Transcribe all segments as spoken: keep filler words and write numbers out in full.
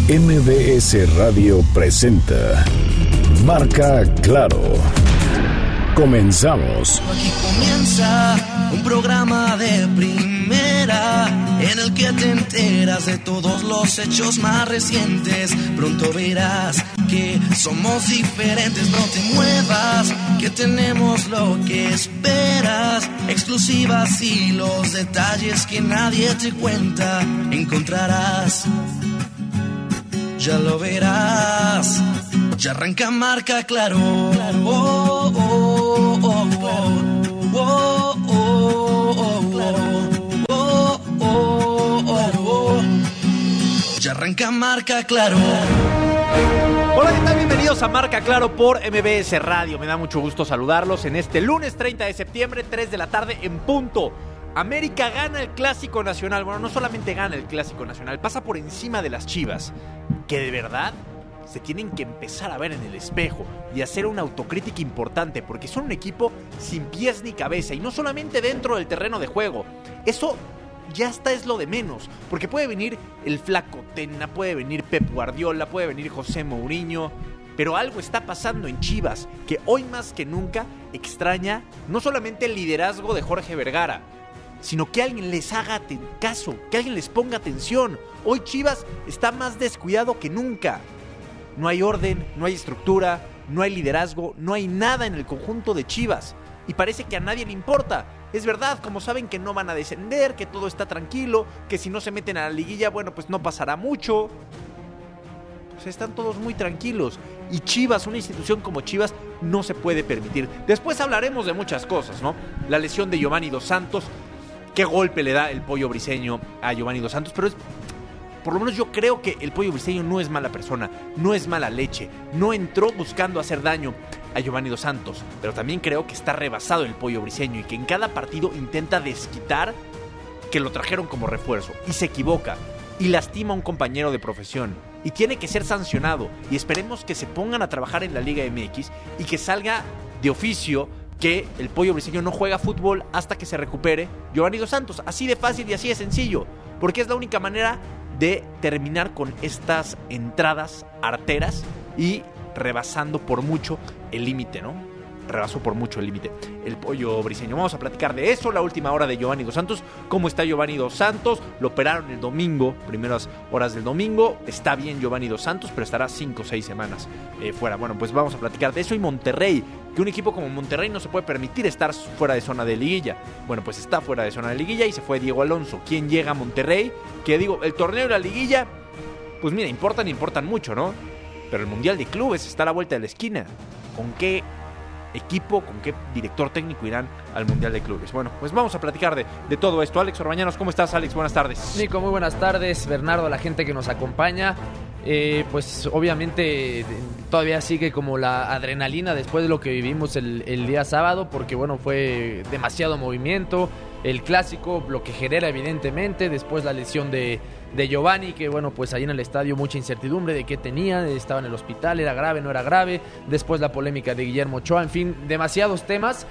M B S Radio presenta Marca Claro. Comenzamos. Aquí comienza un programa de primera en el que te enteras de todos los hechos más recientes. Pronto verás que somos diferentes, no te muevas, que tenemos lo que esperas. Exclusivas y los detalles que nadie te cuenta encontrarás. Ya lo verás, ya arranca Marca Claro. Oh, oh, oh, oh, oh, oh, oh, oh, oh, oh. Ya arranca Marca Claro. Hola, ¿qué tal? Bienvenidos a Marca Claro por M B S Radio. Me da mucho gusto saludarlos en este lunes treinta de septiembre, tres de la tarde en punto. América gana el Clásico Nacional. Bueno, no solamente gana el Clásico Nacional, pasa por encima de las Chivas, que de verdad se tienen que empezar a ver en el espejo y hacer una autocrítica importante, porque son un equipo sin pies ni cabeza, y no solamente dentro del terreno de juego. Eso ya está, es lo de menos, porque puede venir el Flaco Tena, puede venir Pep Guardiola, puede venir José Mourinho, pero algo está pasando en Chivas que hoy más que nunca extraña no solamente el liderazgo de Jorge Vergara, sino que alguien les haga caso, que alguien les ponga atención. Hoy Chivas está más descuidado que nunca. No hay orden, no hay estructura, no hay liderazgo, no hay nada en el conjunto de Chivas. Y parece que a nadie le importa. Es verdad, como saben que no van a descender, que todo está tranquilo, que si no se meten a la liguilla, bueno, pues no pasará mucho. Pues están todos muy tranquilos. Y Chivas, una institución como Chivas, no se puede permitir. Después hablaremos de muchas cosas, ¿no? La lesión de Giovanni Dos Santos. Qué golpe le da el Pollo Briseño a Giovanni Dos Santos, pero es, por lo menos yo creo que el Pollo Briseño no es mala persona, no es mala leche, no entró buscando hacer daño a Giovanni Dos Santos, pero también creo que está rebasado el Pollo Briseño y que en cada partido intenta desquitar que lo trajeron como refuerzo y se equivoca y lastima a un compañero de profesión y tiene que ser sancionado, y esperemos que se pongan a trabajar en la Liga M X y que salga de oficio que el Pollo Briseño no juega fútbol hasta que se recupere Giovanni Dos Santos. Así de fácil y así de sencillo, porque es la única manera de terminar con estas entradas arteras y rebasando por mucho el límite, ¿no? Rebasó por mucho el límite el Pollo Briseño. Vamos a platicar de eso, la última hora de Giovanni Dos Santos. ¿Cómo está Giovanni Dos Santos? Lo operaron el domingo, primeras horas del domingo. Está bien Giovanni Dos Santos, pero estará cinco o seis semanas eh, fuera. Bueno, pues vamos a platicar de eso. Y Monterrey, que un equipo como Monterrey no se puede permitir estar fuera de zona de liguilla. Bueno, pues está fuera de zona de liguilla y se fue Diego Alonso. ¿Quién llega a Monterrey? Que digo, el torneo y la liguilla, pues mira, importan, importan mucho, ¿no? Pero el Mundial de Clubes está a la vuelta de la esquina. ¿Con qué equipo, con qué director técnico irán al Mundial de Clubes? Bueno, pues vamos a platicar de, de todo esto. Alex Orbañanos, ¿cómo estás, Alex? Buenas tardes. Nico, muy buenas tardes. Bernardo, la gente que nos acompaña. Eh, pues obviamente todavía sigue como la adrenalina después de lo que vivimos el, el día sábado, porque bueno, fue demasiado movimiento, el clásico, lo que genera evidentemente, después la lesión de, de Giovanni, que bueno, pues ahí en el estadio mucha incertidumbre de qué tenía, estaba en el hospital, era grave, no era grave, después la polémica de Guillermo Ochoa, en fin, demasiados temas.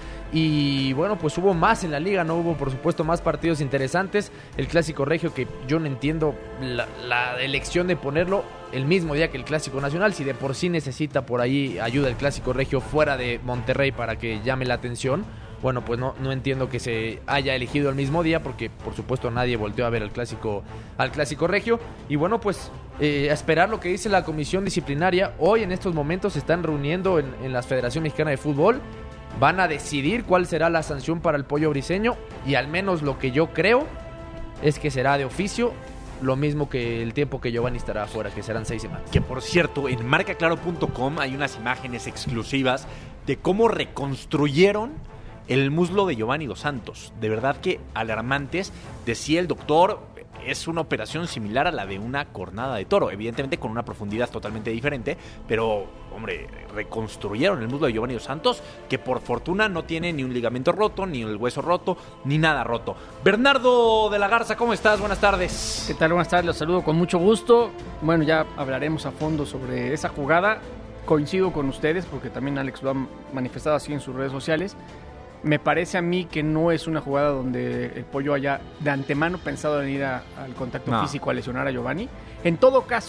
Y bueno, pues hubo más en la liga, no hubo por supuesto más partidos interesantes. El Clásico Regio, que yo no entiendo la, la elección de ponerlo el mismo día que el Clásico Nacional, si de por sí necesita por ahí ayuda el Clásico Regio fuera de Monterrey para que llame la atención. Bueno, pues no, no entiendo que se haya elegido el mismo día, porque por supuesto nadie volteó a ver al Clásico, al Clásico Regio. Y bueno, pues eh, a esperar lo que dice la comisión disciplinaria. Hoy en estos momentos se están reuniendo en, en la Federación Mexicana de Fútbol. Van a decidir cuál será la sanción para el Pollo Briseño, y al menos lo que yo creo es que será de oficio, lo mismo que el tiempo que Giovanni estará afuera, que serán seis semanas. Que por cierto, en marca claro punto com hay unas imágenes exclusivas de cómo reconstruyeron el muslo de Giovanni Dos Santos. De verdad que alarmantes. Decía el doctor, es una operación similar a la de una cornada de toro, evidentemente con una profundidad totalmente diferente, pero, hombre, reconstruyeron el muslo de Giovanni Dos Santos, que por fortuna no tiene ni un ligamento roto, ni el hueso roto, ni nada roto. Bernardo de la Garza, ¿cómo estás? Buenas tardes. ¿Qué tal? Buenas tardes, los saludo con mucho gusto. Bueno, ya hablaremos a fondo sobre esa jugada. Coincido con ustedes, porque también Alex lo ha manifestado así en sus redes sociales. Me parece a mí que no es una jugada donde el Pollo haya de antemano pensado en ir a, al contacto no. físico a lesionar a Giovanni. En todo caso,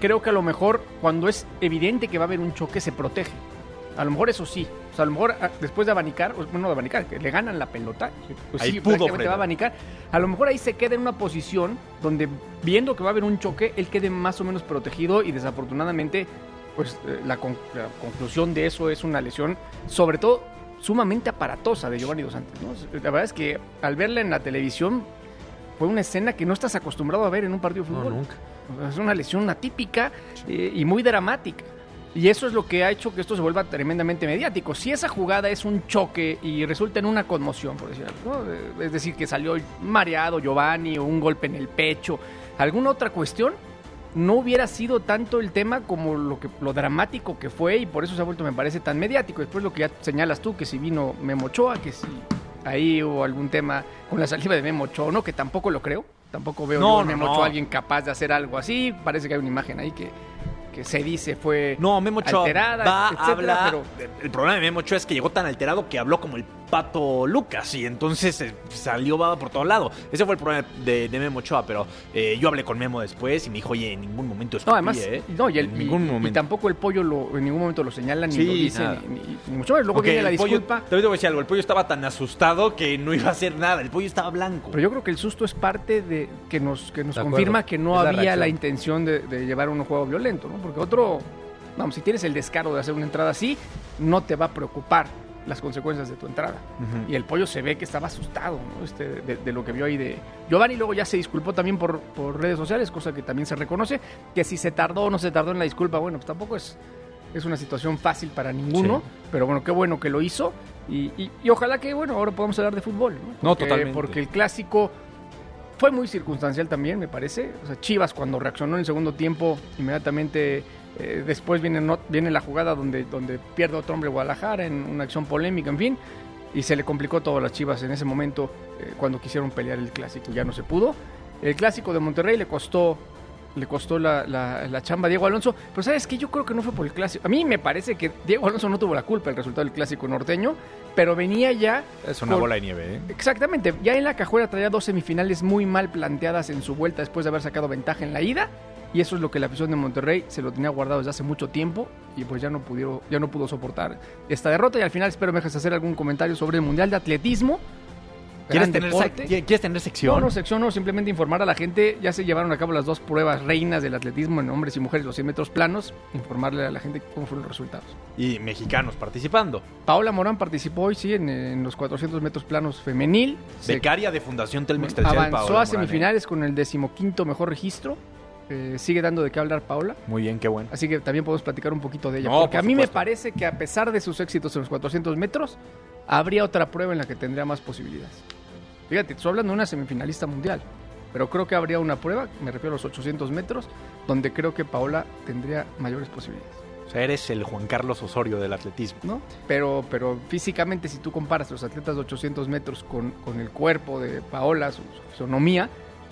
creo que a lo mejor cuando es evidente que va a haber un choque se protege. A lo mejor eso sí. O sea, a lo mejor después de abanicar, bueno, no de abanicar, que le ganan la pelota, pues ahí sí, pudo prácticamente va a abanicar. A lo mejor ahí se queda en una posición donde, viendo que va a haber un choque, él quede más o menos protegido y desafortunadamente, pues eh, la, con, la conclusión de eso es una lesión, sobre todo sumamente aparatosa de Giovanni Dos Santos, ¿no? La verdad es que al verla en la televisión fue una escena que no estás acostumbrado a ver en un partido de fútbol. No, nunca. Es una lesión atípica eh, y muy dramática. Y eso es lo que ha hecho que esto se vuelva tremendamente mediático. Si esa jugada es un choque y resulta en una conmoción, por decir algo, ¿no? Es decir, que salió mareado Giovanni o un golpe en el pecho, alguna otra cuestión, no hubiera sido tanto el tema como lo que lo dramático que fue, y por eso se ha vuelto, me parece, tan mediático. Después lo que ya señalas tú, que si vino Memo Ochoa, que si ahí hubo algún tema con la salida de Memo Ochoa, ¿no? Que tampoco lo creo. Tampoco veo no, yo no, a Memo no. Ochoa alguien capaz de hacer algo así. Parece que hay una imagen ahí que... que se dice fue No, Memo Ochoa alterada, va, etcétera, habla, pero... el problema de Memo Ochoa es que llegó tan alterado que habló como el Pato Lucas y entonces eh, salió baba por todo lado. Ese fue el problema de, de Memo Ochoa, pero eh, yo hablé con Memo después y me dijo, oye, en ningún momento escupí, No, además, eh. no, y, el, en ningún y, momento. y tampoco el pollo lo, en ningún momento lo señala, ni Sí, lo dice, nada. ni, ni, ni mucho menos. Luego Porque viene la el pollo, disculpa. te voy a decir algo, el pollo estaba tan asustado que no iba a hacer nada, el pollo estaba blanco. Pero yo creo que el susto es parte de que nos, que nos De confirma acuerdo. que no Es la había reacción. la intención de, de llevar un juego violento, ¿no? Porque otro, vamos, si tienes el descaro de hacer una entrada así, no te va a preocupar las consecuencias de tu entrada. Ujú. Y el pollo se ve que estaba asustado, ¿no? Este, de, de lo que vio ahí de Giovanni. Luego ya se disculpó también por, por redes sociales, cosa que también se reconoce, que si se tardó o no se tardó en la disculpa, bueno, pues tampoco es, es una situación fácil para ninguno, Sí. pero bueno, qué bueno que lo hizo y, y, y ojalá que, bueno, ahora podamos hablar de fútbol, ¿no? No, Porque- totalmente. Porque el clásico fue muy circunstancial también, me parece. O sea, Chivas cuando reaccionó en el segundo tiempo, inmediatamente eh, después viene, no, viene la jugada donde, donde pierde otro hombre Guadalajara en una acción polémica, en fin, y se le complicó todo a las Chivas en ese momento eh, cuando quisieron pelear el clásico, ya no se pudo. El clásico de Monterrey le costó le costó la, la, la chamba a Diego Alonso, pero ¿sabes qué? Yo creo que no fue por el clásico. A mí me parece que Diego Alonso no tuvo la culpa del resultado del clásico norteño, pero venía ya... Es una con- bola de nieve, ¿eh? Exactamente, ya en la cajuela traía dos semifinales muy mal planteadas en su vuelta después de haber sacado ventaja en la ida, y eso es lo que la afición de Monterrey se lo tenía guardado desde hace mucho tiempo y pues ya no pudieron, ya no pudo soportar esta derrota. Y al final espero me dejes hacer algún comentario sobre el Mundial de Atletismo. ¿Quieres Gran tener, deporte. sec- ¿Quieres tener sección? No, no, sección no, simplemente informar a la gente. Ya se llevaron a cabo las dos pruebas reinas del atletismo en hombres y mujeres, los cien metros planos. Informarle a la gente cómo fueron los resultados. Y mexicanos participando. Paola Morán participó hoy, sí, en, en los cuatrocientos metros planos femenil. Se Becaria de Fundación Telmex Telcel, avanzó Paola a Morán, ¿eh? semifinales con el decimoquinto mejor registro. Eh, sigue dando de qué hablar Paola. Muy bien, qué bueno. Así que también podemos platicar un poquito de ella. No, porque por a mí me supuesto. parece que a pesar de sus éxitos en los cuatrocientos metros, habría otra prueba en la que tendría más posibilidades. Fíjate, estoy hablando de una semifinalista mundial, pero creo que habría una prueba, me refiero a los ochocientos metros, donde creo que Paola tendría mayores posibilidades, O sea, eres el Juan Carlos Osorio del atletismo. ¿no? Pero, pero físicamente, si tú comparas los atletas de ochocientos metros con, con el cuerpo de Paola, su, su fisonomía,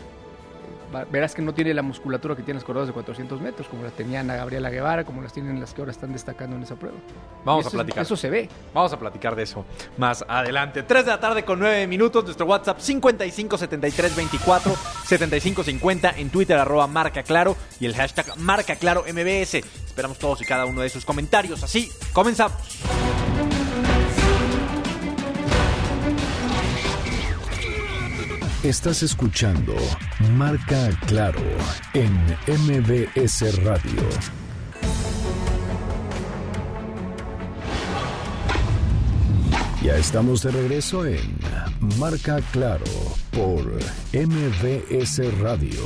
va- verás que no tiene la musculatura que tienen las corredoras de cuatrocientos metros, como la tenía Ana Gabriela Guevara, como las tienen las que ahora están destacando en esa prueba. Vamos Y a eso es- platicar. Eso se ve. Vamos a platicar de eso más adelante. tres de la tarde con nueve minutos. Nuestro WhatsApp cincuenta y cinco setenta y tres veinticuatro setenta y cinco cincuenta. En Twitter arroba Marca Claro. Y el hashtag Marca Claro M B S. Esperamos todos y cada uno de sus comentarios. Así, comenzamos. Estás escuchando Marca Claro en M B S Radio. Ya estamos de regreso en Marca Claro por M B S Radio.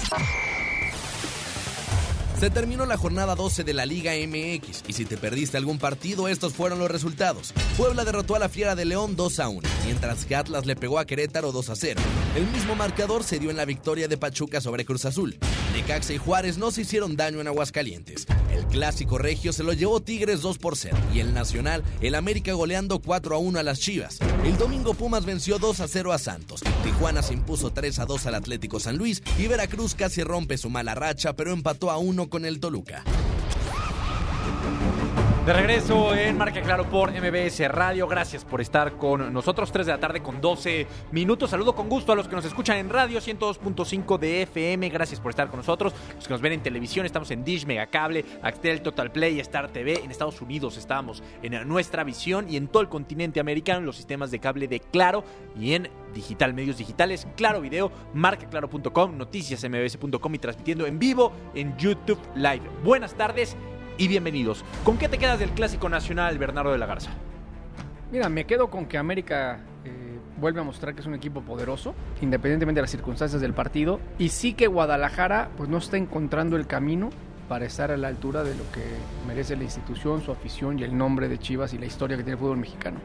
Se terminó la jornada doce de la Liga M X y si te perdiste algún partido, estos fueron los resultados. Puebla derrotó a la Fiera de León dos a uno, mientras que Atlas le pegó a Querétaro dos a cero. El mismo marcador se dio en la victoria de Pachuca sobre Cruz Azul. Necaxa y Juárez no se hicieron daño en Aguascalientes. El clásico regio se lo llevó Tigres dos por cero y el Nacional, el América goleando cuatro a uno a las Chivas. El domingo Pumas venció dos a cero a Santos. Tijuana se impuso tres a dos al Atlético San Luis y Veracruz casi rompe su mala racha, pero empató a uno con el Toluca. De regreso en Marca Claro por M B S Radio. Gracias por estar con nosotros. tres de la tarde con doce minutos. Saludo con gusto a los que nos escuchan en radio ciento dos punto cinco de F M. Gracias por estar con nosotros. Los que nos ven en televisión, estamos en Dish, Megacable, Axtel, Total Play, Star T V. En Estados Unidos estamos en Nuestra Visión y en todo el continente americano en los sistemas de cable de Claro y en digital, medios digitales, Claro Video, marca claro punto com, noticias m b s punto com y transmitiendo en vivo en YouTube Live. Buenas tardes y bienvenidos. ¿Con qué te quedas del Clásico Nacional, Bernardo de la Garza? Mira, me quedo con que América eh, vuelve a mostrar que es un equipo poderoso, independientemente de las circunstancias del partido, y sí que Guadalajara pues no está encontrando el camino para estar a la altura de lo que merece la institución, su afición y el nombre de Chivas y la historia que tiene el fútbol mexicano.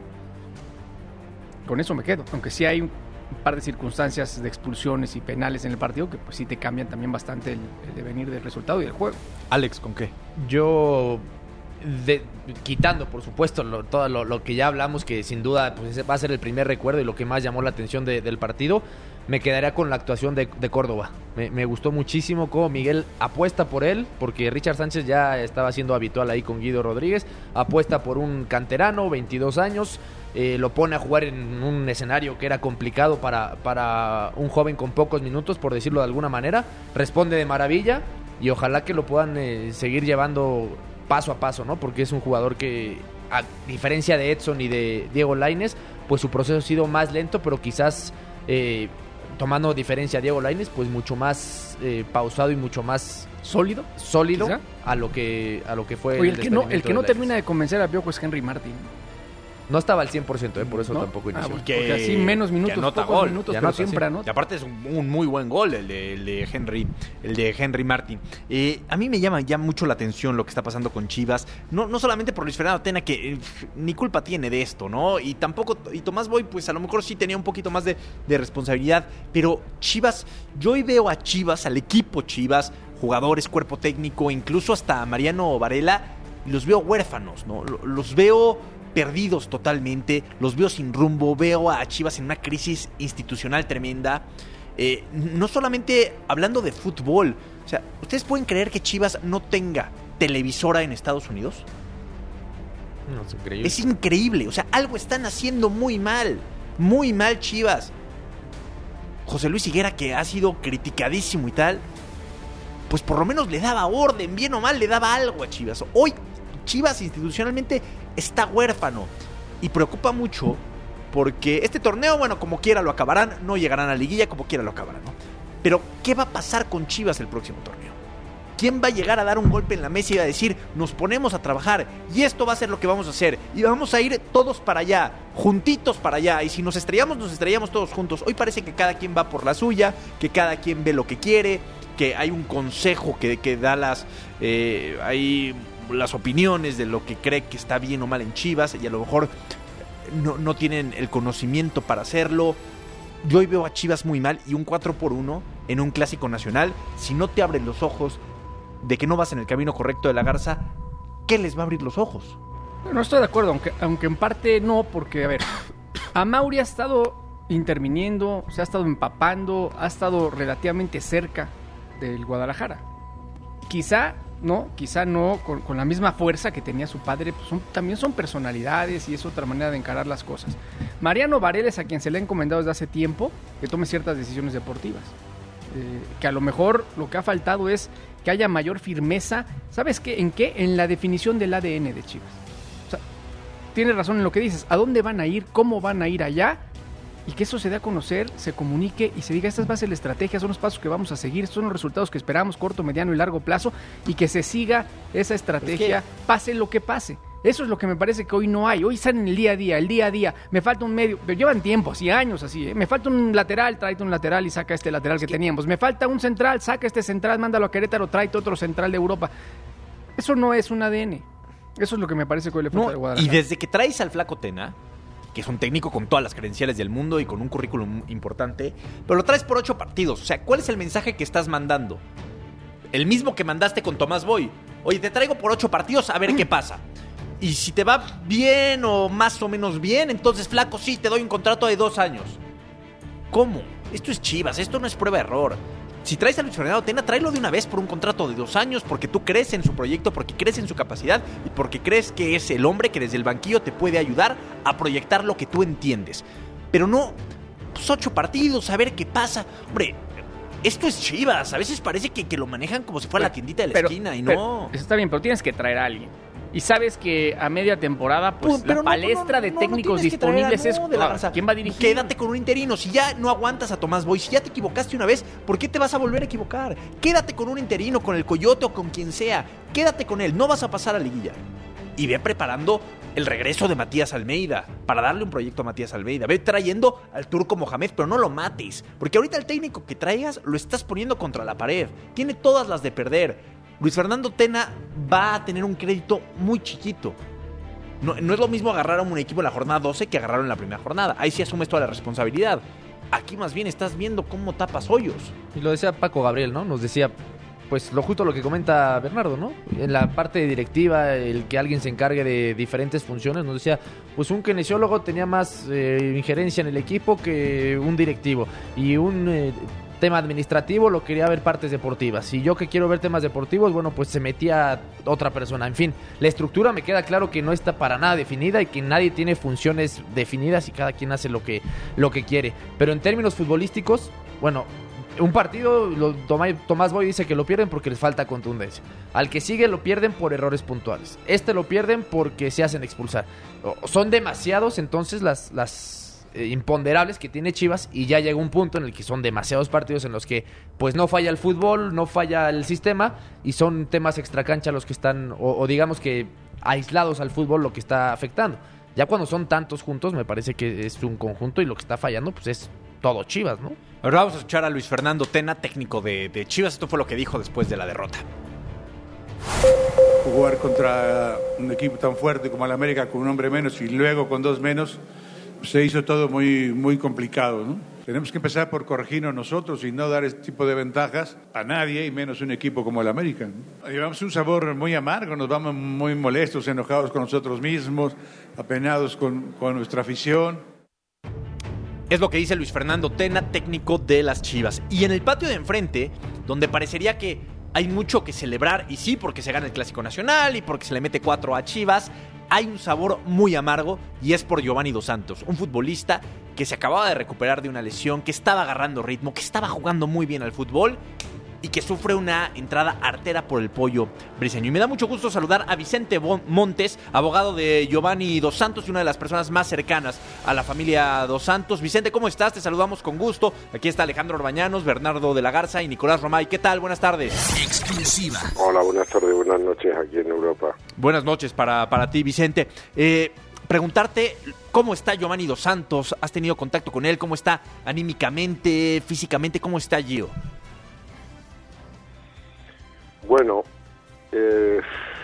Con eso me quedo, aunque sí hay un par de circunstancias de expulsiones y penales en el partido que pues sí te cambian también bastante el, el devenir del resultado y del juego. Alex, ¿con qué? Yo, de, quitando por supuesto lo, todo lo, lo que ya hablamos, que sin duda pues, va a ser el primer recuerdo y lo que más llamó la atención de, del partido, me quedaría con la actuación de, de Córdoba. Me, me gustó muchísimo cómo Miguel apuesta por él, porque Richard Sánchez ya estaba siendo habitual ahí con Guido Rodríguez, apuesta por un canterano, veintidós años, eh, lo pone a jugar en un escenario que era complicado para, para un joven con pocos minutos, por decirlo de alguna manera, responde de maravilla y ojalá que lo puedan eh, seguir llevando paso a paso, ¿no? Porque es un jugador que, a diferencia de Edson y de Diego Lainez, pues su proceso ha sido más lento, pero quizás eh, tomando diferencia a Diego Lainez, pues mucho más eh, pausado y mucho más sólido, sólido ¿quizá? a lo que a lo que fue. Oye, el, el que no, el que no de termina de convencer a Piojo es Henry Martin. No estaba al cien por ciento, ¿eh? Por eso ¿No? tampoco inició. Ah, bueno, Que- porque así menos minutos, que anota pocos gol. minutos, Ya pero anota, siempre sí. anota. Y aparte es un, un muy buen gol el de, el de Henry, el de Henry Martin. Eh, a mí me llama ya mucho la atención lo que está pasando con Chivas. No, no solamente por Luis Fernando Tena, que eh, ni culpa tiene de esto, ¿no? Y tampoco, y Tomás Boy, pues a lo mejor sí tenía un poquito más de, de responsabilidad. Pero Chivas, yo hoy veo a Chivas, al equipo Chivas, jugadores, cuerpo técnico, incluso hasta a Mariano Varela, y los veo huérfanos, ¿no? Los veo perdidos totalmente, los veo sin rumbo, veo a Chivas en una crisis institucional tremenda. Eh, no solamente hablando de fútbol, o sea, ¿ustedes pueden creer que Chivas no tenga televisora en Estados Unidos? No, es increíble. Es increíble, o sea, algo están haciendo muy mal, muy mal Chivas. José Luis Higuera, que ha sido criticadísimo y tal, pues por lo menos le daba orden, bien o mal le daba algo a Chivas. Hoy Chivas institucionalmente está huérfano y preocupa mucho porque este torneo, bueno, como quiera lo acabarán, no llegarán a liguilla, como quiera lo acabarán, ¿no? Pero ¿qué va a pasar con Chivas el próximo torneo? ¿Quién va a llegar a dar un golpe en la mesa y a decir, nos ponemos a trabajar y esto va a ser lo que vamos a hacer y vamos a ir todos para allá, juntitos para allá, y si nos estrellamos, nos estrellamos todos juntos? Hoy parece que cada quien va por la suya, que cada quien ve lo que quiere, que hay un consejo que, que da las eh, hay las opiniones de lo que cree que está bien o mal en Chivas y a lo mejor no, no tienen el conocimiento para hacerlo. Yo hoy veo a Chivas muy mal y un cuatro por uno en un clásico nacional, si no te abren los ojos de que no vas en el camino correcto de la Garza, ¿qué les va a abrir los ojos? No estoy de acuerdo, aunque, aunque en parte no, porque, a ver, Amauri ha estado interviniendo, se ha estado empapando, ha estado relativamente cerca del Guadalajara. Quizá no, quizá no con, con la misma fuerza que tenía su padre, pues son, también son personalidades y es otra manera de encarar las cosas. Mariano Varela es a quien se le ha encomendado desde hace tiempo que tome ciertas decisiones deportivas. Eh, que a lo mejor lo que ha faltado es que haya mayor firmeza, ¿sabes qué? ¿En qué? En la definición del A D N de Chivas. O sea, tienes razón en lo que dices, ¿a dónde van a ir? ¿Cómo van a ir allá? Y que eso se dé a conocer, se comunique y se diga, esta va a ser la estrategia, son los pasos que vamos a seguir, estos son los resultados que esperamos, corto, mediano y largo plazo, y que se siga esa estrategia, Es que... pase lo que pase. Eso es lo que me parece que hoy no hay. Hoy están en el día a día, el día a día. Me falta un medio, pero llevan tiempo, así años así, ¿eh? Me falta un lateral, tráete un lateral y saca este lateral que teníamos. Me falta un central, saca este central, mándalo a Querétaro, tráete otro central de Europa. Eso no es un A D N. Eso es lo que me parece que hoy le falta No, de Guadalajara. y desde que traes al Flaco Tena, que es un técnico con todas las credenciales del mundo y con un currículum importante, pero lo traes por ocho partidos. O sea, ¿cuál es el mensaje que estás mandando? El mismo que mandaste con Tomás Boy. Oye, te traigo por ocho partidos a ver qué pasa. Y si te va bien o más o menos bien, entonces, Flaco, sí, te doy un contrato de dos años. ¿Cómo? Esto es Chivas, esto no es prueba de error. si traes a Luis Fernando Tena, tráelo de una vez por un contrato de dos años, porque tú crees en su proyecto, porque crees en su capacidad y porque crees que es el hombre que desde el banquillo te puede ayudar a proyectar lo que tú entiendes. Pero no, pues ocho partidos, a ver qué pasa. Hombre, esto es Chivas, a veces parece que, que lo manejan como si fuera pero, la tiendita de la pero, esquina y pero, no... Eso está bien, pero tienes que traer a alguien. Y sabes que a media temporada, pues, pero la no, palestra no, no, de técnicos no disponibles es... De la ¿quién va a dirigir? Quédate con un interino. Si ya no aguantas a Tomás Boy, si ya te equivocaste una vez, ¿por qué te vas a volver a equivocar? Quédate con un interino, con el Coyote o con quien sea. Quédate con él, no vas a pasar a liguilla. Y ve preparando el regreso de Matías Almeida, para darle un proyecto a Matías Almeida. Ve trayendo al Turco Mohamed, pero no lo mates. Porque ahorita el técnico que traigas lo estás poniendo contra la pared. Tiene todas las de perder. Luis Fernando Tena va a tener un crédito muy chiquito. No, no es lo mismo agarrar a un equipo en la jornada doce que agarrarlo en la primera jornada. Ahí sí asumes toda la responsabilidad. Aquí más bien estás viendo cómo tapas hoyos. Y lo decía Paco Gabriel, ¿no? Nos decía, pues lo justo lo que comenta Bernardo, ¿no? En la parte directiva, el que alguien se encargue de diferentes funciones, nos decía, pues un kinesiólogo tenía más eh, injerencia en el equipo que un directivo. Y un... Eh, tema administrativo lo quería ver partes deportivas, y yo que quiero ver temas deportivos, bueno, pues se metía otra persona. En fin, la estructura me queda claro que no está para nada definida y que nadie tiene funciones definidas y cada quien hace lo que, lo que quiere, pero en términos futbolísticos, bueno, un partido, lo, Tomás Boy dice que lo pierden porque les falta contundencia, al que sigue lo pierden por errores puntuales, este lo pierden porque se hacen expulsar, son demasiados entonces las... las imponderables que tiene Chivas, y ya llega un punto en el que son demasiados partidos en los que pues no falla el fútbol, no falla el sistema, y son temas extracancha los que están, o, o digamos que aislados al fútbol, lo que está afectando. Ya cuando son tantos juntos me parece que es un conjunto, y lo que está fallando pues es todo Chivas, ¿no? Ahora vamos a escuchar a Luis Fernando Tena, técnico de, de Chivas. Esto fue lo que dijo después de la derrota. Jugar contra un equipo tan fuerte como el América con un hombre menos y luego con dos menos, se hizo todo muy, muy complicado, ¿no? Tenemos que empezar por corregirnos nosotros y no dar este tipo de ventajas a nadie, y menos un equipo como el América, ¿no? Llevamos un sabor muy amargo, nos vamos muy molestos, enojados con nosotros mismos, apenados con, con nuestra afición. Es lo que dice Luis Fernando Tena, técnico de las Chivas. Y en el patio de enfrente, donde parecería que hay mucho que celebrar, y sí, porque se gana el Clásico Nacional y porque se le mete cuatro a Chivas, hay un sabor muy amargo, y es por Giovanni Dos Santos, un futbolista que se acababa de recuperar de una lesión, que estaba agarrando ritmo, que estaba jugando muy bien al fútbol y que sufre una entrada artera por el Pollo Briseño. Y me da mucho gusto saludar a Vicente Montes, abogado de Giovanni Dos Santos y una de las personas más cercanas a la familia Dos Santos. Vicente, ¿cómo estás? Te saludamos con gusto. Aquí está Alejandro Orbañanos, Bernardo de la Garza y Nicolás Romay. ¿Qué tal? Buenas tardes. Exclusiva. Hola, buenas tardes, buenas noches aquí en Europa. Buenas noches para, para ti, Vicente. Eh, preguntarte, ¿cómo está Giovanni Dos Santos? ¿Has tenido contacto con él? ¿Cómo está anímicamente, físicamente? ¿Cómo está Gio? Bueno, eh,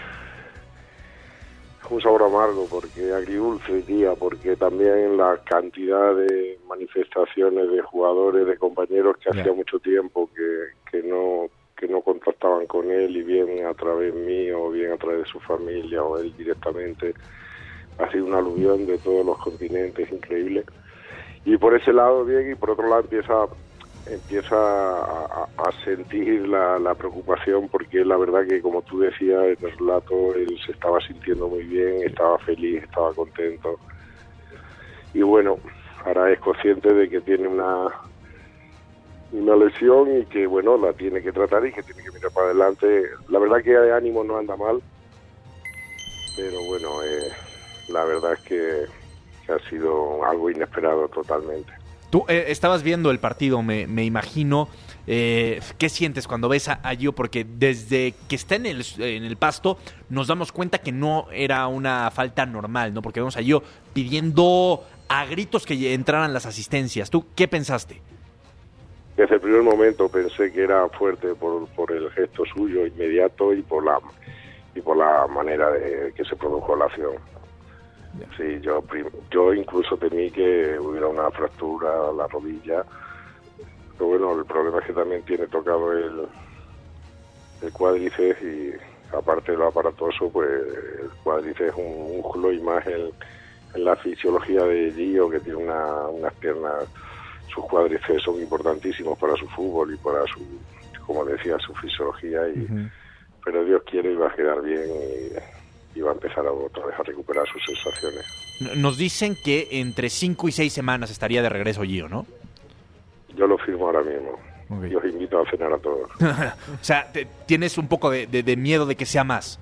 un sabor amargo, porque agridulce hoy día, porque también la cantidad de manifestaciones de jugadores, de compañeros que yeah. hacía mucho tiempo que, que no que no contactaban con él, y bien a través mío, o bien a través de su familia, o él directamente, ha sido una aluvión de todos los continentes, increíble. Y por ese lado bien, y por otro lado empieza empieza a, a sentir la, la preocupación, porque la verdad que, como tú decías en el relato, él se estaba sintiendo muy bien, estaba feliz, estaba contento, y bueno, ahora es consciente de que tiene una una lesión y que bueno, la tiene que tratar y que tiene que mirar para adelante. La verdad que de ánimo no anda mal, pero bueno, eh, la verdad es que, que ha sido algo inesperado totalmente. Tú eh, estabas viendo el partido, me, me imagino. Eh, ¿Qué sientes cuando ves a, a Gio? Porque desde que está en el, en el pasto nos damos cuenta que no era una falta normal, ¿no? Porque vemos a Gio pidiendo a gritos que entraran las asistencias. ¿Tú qué pensaste? Desde el primer momento pensé que era fuerte por, por el gesto suyo inmediato y por la y por la manera de que se produjo la acción. Sí, yo, yo incluso temí que hubiera una fractura a la rodilla, pero bueno, el problema es que también tiene tocado el, el cuádriceps, y aparte de lo aparatoso, pues el cuádriceps es un músculo, y más en, en la fisiología de Gio, que tiene una, unas piernas sus cuádriceps son importantísimos para su fútbol y para su, como decía, su fisiología, y, uh-huh. pero Dios quiere y va a quedar bien y, y va a empezar a, otra vez a recuperar sus sensaciones. Nos dicen que entre cinco y seis semanas estaría de regreso Gio, ¿no? Yo lo firmo ahora mismo. Okay. Y os invito a cenar a todos. O sea, te, ¿tienes un poco de, de, de miedo de que sea más?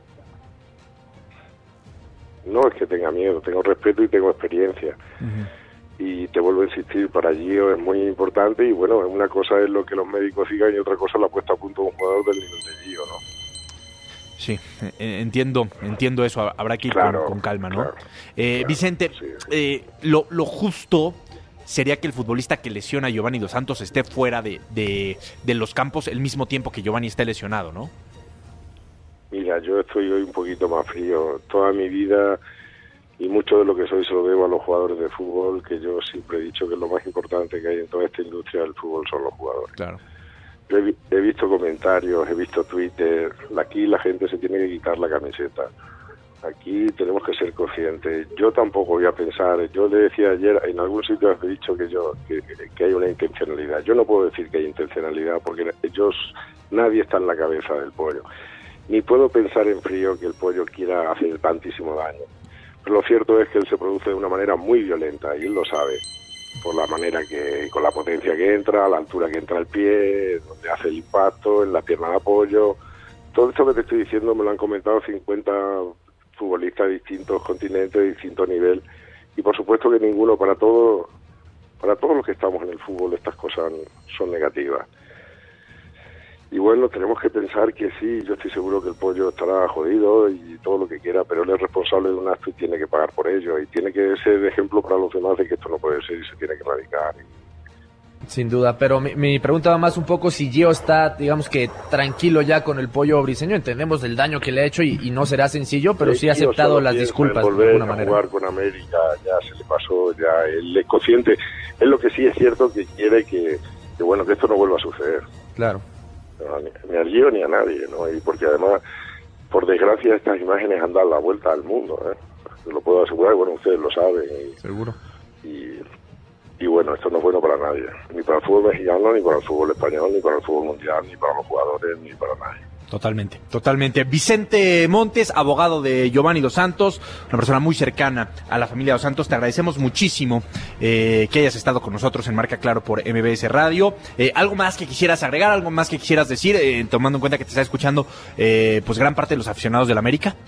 No es que tenga miedo, tengo respeto y tengo experiencia. Uh-huh. Y te vuelvo a insistir, para Gio es muy importante, y bueno, una cosa es lo que los médicos digan y otra cosa es la puesta a punto de un jugador del nivel de Gio, ¿no? Sí, entiendo, entiendo eso, habrá que ir claro, con, con calma, ¿no? Claro, eh, claro, Vicente, sí. eh, lo, lo justo sería que el futbolista que lesiona a Giovanni Dos Santos esté fuera de, de, de los campos el mismo tiempo que Giovanni esté lesionado, ¿no? Mira, yo estoy hoy un poquito más frío. Toda mi vida y mucho de lo que soy se lo debo a los jugadores de fútbol, que yo siempre he dicho que lo más importante que hay en toda esta industria del fútbol son los jugadores. Claro. Yo he, he visto comentarios, he visto Twitter. Aquí la gente se tiene que quitar la camiseta. Aquí tenemos que ser conscientes. Yo tampoco voy a pensar. Yo le decía ayer, en algún sitio he dicho que yo que, que hay una intencionalidad. Yo no puedo decir que hay intencionalidad porque ellos, nadie está en la cabeza del pollo. Ni puedo pensar en frío que el pollo quiera hacer tantísimo daño. Pero lo cierto es que él se produce de una manera muy violenta y él lo sabe. Por la manera que, con la potencia que entra, la altura que entra el pie, donde hace el impacto, en la pierna de apoyo. Todo esto que te estoy diciendo me lo han comentado cincuenta futbolistas de distintos continentes, de distinto nivel. Y por supuesto que ninguno, para todo, para todos los que estamos en el fútbol, estas cosas son negativas. Y bueno, tenemos que pensar que sí, yo estoy seguro que el pollo estará jodido y todo lo que quiera, pero él es responsable de un acto y tiene que pagar por ello. Y tiene que ser de ejemplo para los demás de que esto no puede ser y se tiene que erradicar. Sin duda, pero mi, mi pregunta va más un poco si Gio está, digamos que tranquilo ya con el pollo briseño. Entendemos el daño que le ha hecho y, y no será sencillo, pero sí, sí ha aceptado las disculpas de alguna manera. Volver a jugar con América, ya se le pasó, ya él es consciente. Es lo que sí es cierto que quiere que, que bueno, que esto no vuelva a suceder. Claro. No, ni, ni a Gio ni a nadie, ¿no? Y porque además, por desgracia, estas imágenes han dado la vuelta al mundo, ¿eh? Te lo puedo asegurar, bueno, ustedes lo saben. Y, seguro. Y, y bueno, esto no es bueno para nadie, ni para el fútbol mexicano, ni para el fútbol español, ni para el fútbol mundial, ni para los jugadores, ni para nadie. Totalmente, totalmente. Vicente Montes, abogado de Giovanni Dos Santos, una persona muy cercana a la familia Dos Santos. Te agradecemos muchísimo eh, que hayas estado con nosotros en Marca Claro por M B S Radio. Eh, ¿Algo más que quisieras agregar, algo más que quisieras decir, eh, tomando en cuenta que te está escuchando eh, pues gran parte de los aficionados del América?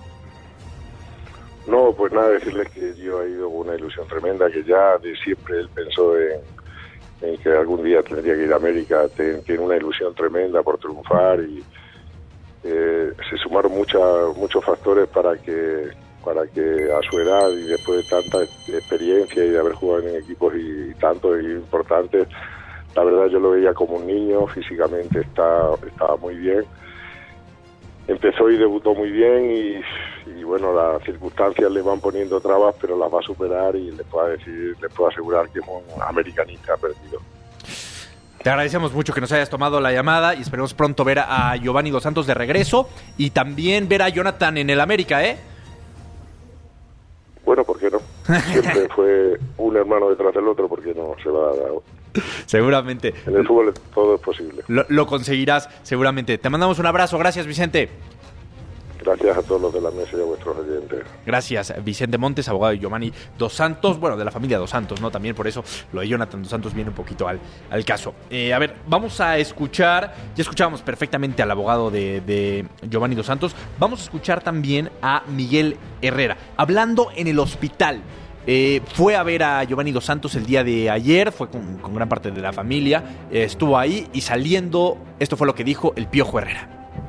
No, pues nada, decirles que yo he ido con una ilusión tremenda, que ya de siempre él pensó en, en que algún día tendría que ir a América. Tiene una ilusión tremenda por triunfar y Eh, se sumaron mucha, muchos factores para que para que a su edad y después de tanta experiencia y de haber jugado en equipos y, y tantos y importantes, la verdad yo lo veía como un niño, físicamente está, estaba muy bien, empezó y debutó muy bien y, y bueno, las circunstancias le van poniendo trabas, pero las va a superar y les puedo decir, les puedo asegurar que es un americanista perdido. Te agradecemos mucho que nos hayas tomado la llamada y esperemos pronto ver a Giovanni Dos Santos de regreso y también ver a Jonathan en el América, ¿eh? Bueno, ¿por qué no? Siempre fue un hermano detrás del otro, ¿por qué no se va a dar? Seguramente. En el fútbol todo es posible. Lo, lo conseguirás seguramente. Te mandamos un abrazo. Gracias, Vicente. Gracias a todos los de la mesa y a vuestros oyentes. Gracias, Vicente Montes, abogado de Giovanni Dos Santos, bueno, de la familia Dos Santos, ¿no? También por eso lo de Jonathan Dos Santos viene un poquito al, al caso. Eh, a ver, vamos a escuchar, ya escuchábamos perfectamente al abogado de, de Giovanni Dos Santos, vamos a escuchar también a Miguel Herrera, hablando en el hospital. Eh, fue a ver a Giovanni Dos Santos el día de ayer, fue con, con gran parte de la familia, eh, estuvo ahí y saliendo, esto fue lo que dijo el Piojo Herrera.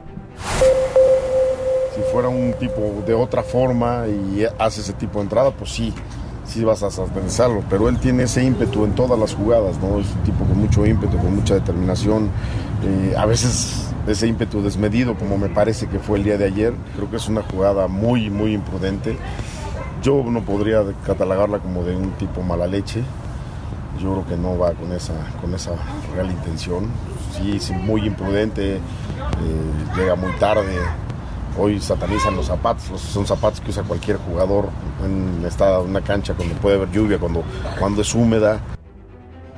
Si fuera un tipo de otra forma y hace ese tipo de entrada, pues sí, sí vas a satanizarlo, pero él tiene ese ímpetu en todas las jugadas, ¿no? Es un tipo con mucho ímpetu, con mucha determinación, eh, a veces ese ímpetu desmedido, como me parece que fue el día de ayer. Creo que es una jugada muy, muy imprudente. Yo no podría catalogarla como de un tipo mala leche. Yo creo que no va con esa, con esa real intención. Sí, es muy imprudente, eh, llega muy tarde. Hoy satanizan los zapatos, son zapatos que usa cualquier jugador en esta, una cancha cuando puede haber lluvia, cuando, cuando es húmeda.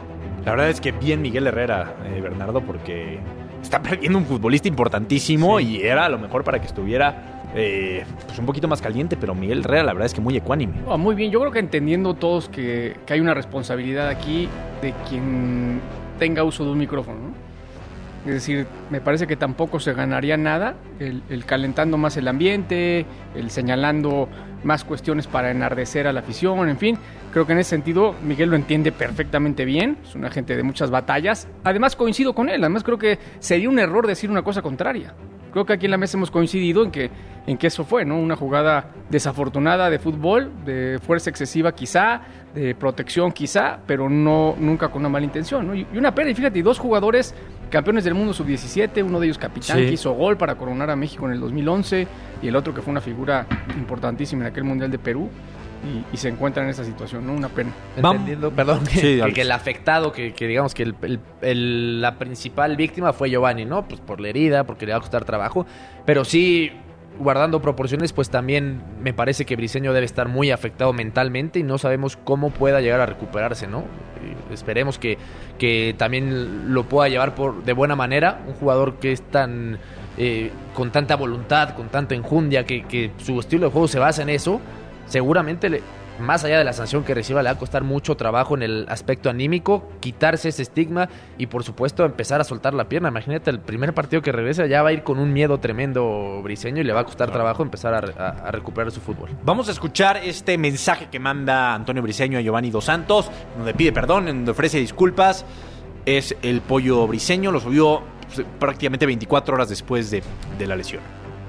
La verdad es que bien Miguel Herrera, eh, Bernardo, porque está perdiendo un futbolista importantísimo sí. y era a lo mejor para que estuviera eh, pues un poquito más caliente, pero Miguel Herrera la verdad es que muy ecuánime. Oh, muy bien, yo creo que entendiendo todos que, que hay una responsabilidad aquí de quien tenga uso de un micrófono, ¿no? Es decir, me parece que tampoco se ganaría nada el, el calentando más el ambiente, el señalando más cuestiones para enardecer a la afición, en fin. Creo que en ese sentido Miguel lo entiende perfectamente bien, es una gente de muchas batallas. Además coincido con él, además creo que sería un error decir una cosa contraria. Creo que aquí en la mesa hemos coincidido en que, en que eso fue, ¿no? Una jugada desafortunada de fútbol, de fuerza excesiva quizá, de protección quizá, pero no nunca con una mala intención, ¿no? Y una pena, y fíjate, dos jugadores campeones del mundo sub diecisiete, uno de ellos capitán sí. que hizo gol para coronar a México en el dos mil once y el otro que fue una figura importantísima en aquel Mundial de Perú. Y, y se encuentran en esa situación, ¿no? Una pena. Entendiendo, perdón, que, sí, que, que el afectado, que, que digamos que el, el, el, la principal víctima fue Giovanni, ¿no? Pues por la herida, porque le va a costar trabajo. Pero sí, guardando proporciones, pues también me parece que Briseño debe estar muy afectado mentalmente y no sabemos cómo pueda llegar a recuperarse, ¿no? Y esperemos que, que también lo pueda llevar por de buena manera. Un jugador que es tan... Eh, con tanta voluntad, con tanta enjundia, que, que su estilo de juego se basa en eso. Seguramente, le, más allá de la sanción que reciba, le va a costar mucho trabajo en el aspecto anímico, quitarse ese estigma y, por supuesto, empezar a soltar la pierna. Imagínate, el primer partido que regresa ya va a ir con un miedo tremendo Briseño y le va a costar trabajo empezar a, a, a recuperar su fútbol. Vamos a escuchar este mensaje que manda Antonio Briseño a Giovanni Dos Santos, donde pide perdón, donde ofrece disculpas. Es el Pollo Briseño, lo subió pues, prácticamente veinticuatro horas después de, de la lesión.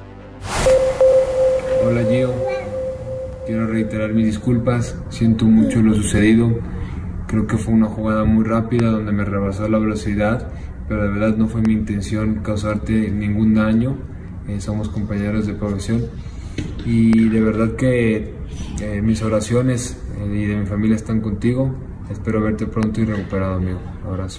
Hola, Gio. Quiero reiterar mis disculpas, siento mucho lo sucedido, creo que fue una jugada muy rápida donde me rebasó la velocidad, pero de verdad no fue mi intención causarte ningún daño, eh, somos compañeros de profesión y de verdad que eh, mis oraciones eh, y de mi familia están contigo, espero verte pronto y recuperado, amigo, abrazo.